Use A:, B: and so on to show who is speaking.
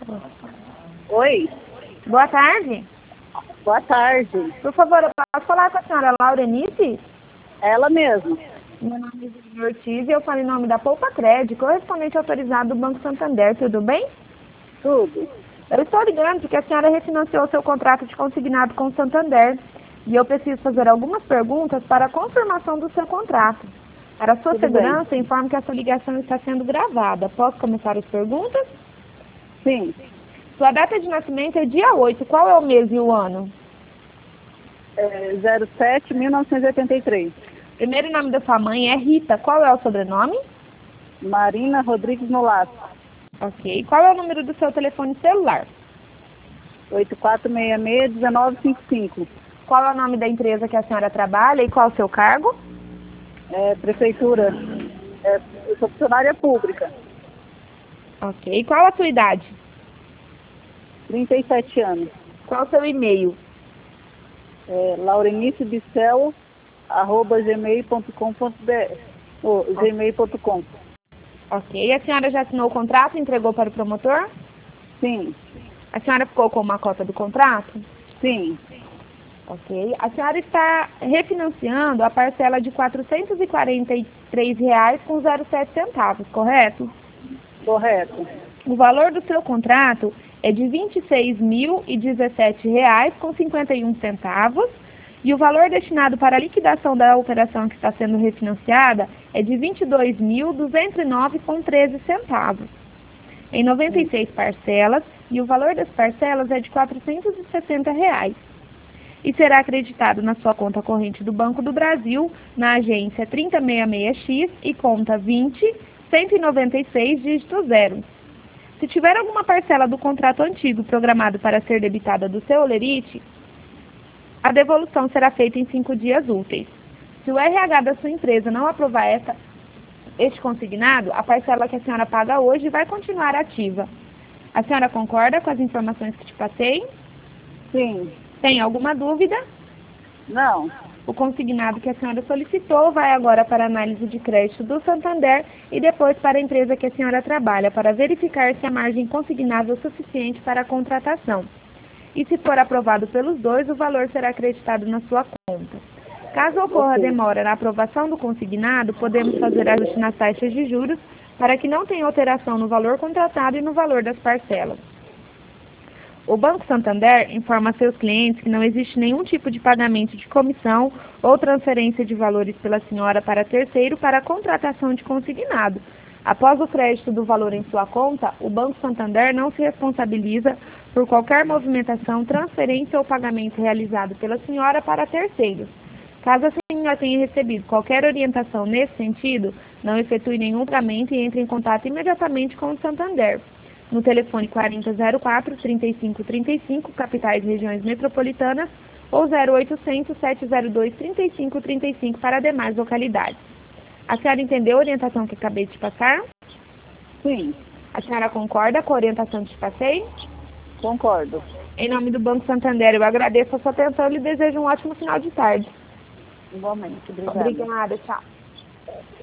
A: Oi,
B: Boa tarde.
A: boa tarde.
B: Por favor, eu posso falar com a senhora Laurenice?
A: Ela mesma.
B: Meu nome é Viviane Ortiz e eu falo em nome da Poupa Crédito, correspondente autorizado do Banco Santander. Tudo bem?
A: Tudo.
B: Eu estou ligando porque a senhora refinanciou seu contrato de consignado com o Santander e eu preciso fazer algumas perguntas para a confirmação do seu contrato. Para a sua
A: Tudo
B: segurança, informo que essa ligação está sendo gravada. Posso começar as perguntas?
A: Sim,
B: Sua data de nascimento é dia 8. Qual é o mês e o ano?
A: 07-1983.
B: Primeiro nome da sua mãe é Rita. Qual é o sobrenome?
A: Marina Rodrigues Nolasco.
B: Ok. Qual é o número do seu telefone celular?
A: 8466-1955.
B: Qual é o nome da empresa que a senhora trabalha e qual é o seu cargo?
A: Prefeitura. Eu sou funcionária pública.
B: Ok. Qual a sua idade?
A: 37 anos.
B: Qual o seu e-mail?
A: laurenicebicel@gmail.com.br gmail.com.
B: Ok. A senhora já assinou o contrato e entregou para o promotor?
A: Sim,
B: A senhora ficou com uma cópia do contrato?
A: sim,
B: Ok. A senhora está refinanciando a parcela de R$ 443,07, correto?
A: correto.
B: O valor do seu contrato é de R$ 26.017,51 e o valor destinado para a liquidação da operação que está sendo refinanciada é de R$ 22.209,13, em 96 parcelas, e o valor das parcelas é de R$ 460 e será acreditado na sua conta corrente do Banco do Brasil, na agência 3066X e conta 20-196, dígito 0. Se tiver alguma parcela do contrato antigo programado para ser debitada do seu holerite, a devolução será feita em 5 dias úteis. Se o RH da sua empresa não aprovar este consignado, a parcela que a senhora paga hoje vai continuar ativa. A senhora concorda com as informações que te passei?
A: Sim.
B: Tem alguma dúvida?
A: Não.
B: O consignado que a senhora solicitou vai agora para a análise de crédito do Santander e depois para a empresa que a senhora trabalha, para verificar se a margem consignável é suficiente para a contratação. E se for aprovado pelos dois, o valor será acreditado na sua conta. Caso ocorra demora na aprovação do consignado, podemos fazer ajuste nas taxas de juros para que não tenha alteração no valor contratado e no valor das parcelas. O Banco Santander informa a seus clientes que não existe nenhum tipo de pagamento de comissão ou transferência de valores pela senhora para terceiro para a contratação de consignado. Após o crédito do valor em sua conta, o Banco Santander não se responsabiliza por qualquer movimentação, transferência ou pagamento realizado pela senhora para terceiros. Caso a senhora tenha recebido qualquer orientação nesse sentido, não efetue nenhum pagamento e entre em contato imediatamente com o Santander no telefone 4004-3535, capitais e regiões metropolitanas, ou 0800-702-3535 para demais localidades. A senhora entendeu a orientação que acabei de te passar?
A: Sim.
B: A senhora concorda com a orientação que te passei?
A: Concordo.
B: Em nome do Banco Santander, eu agradeço a sua atenção e lhe desejo um ótimo final de tarde.
A: Igualmente. Obrigada.
B: Obrigada, tchau.